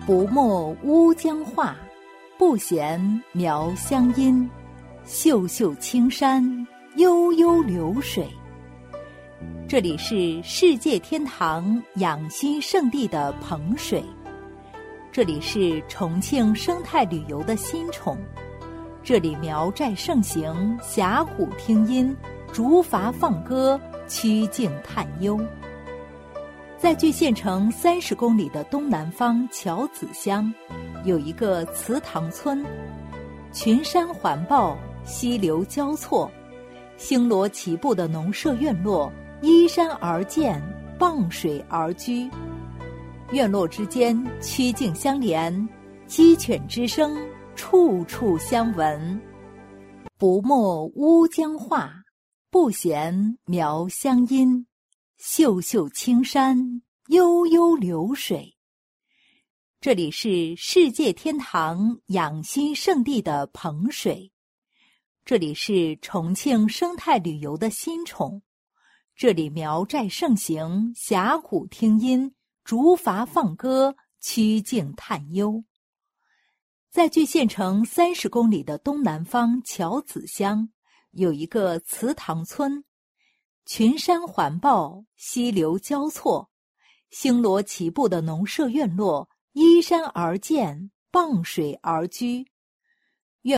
不没乌江画，不嫌苗乡阴。秀秀青山，悠悠流水。这里是世界天堂养心圣地的彭水，这里是重庆生态旅游的新宠，这里苗寨盛行，峡谷听音，竹筏放歌，曲径探幽。在距县城30公里的东南方桥子乡，有一个祠堂村，群山环抱，溪流交错，星罗棋布的农舍院落依山而建，傍水而居。院落之间曲径相连，鸡犬之声处处相闻。不没乌江画，不嫌苗乡阴。秀秀青山，悠悠流水。这里是世界天堂养心圣地的彭水，这里是重庆生态旅游的新宠，这里苗寨盛行，峡谷听音，竹筏放歌，曲径探幽。在距县城30公里的东南方桥子乡，有一个祠堂村，群山环抱，溪流交错，星罗棋布的农舍院落依山而建，傍水而居。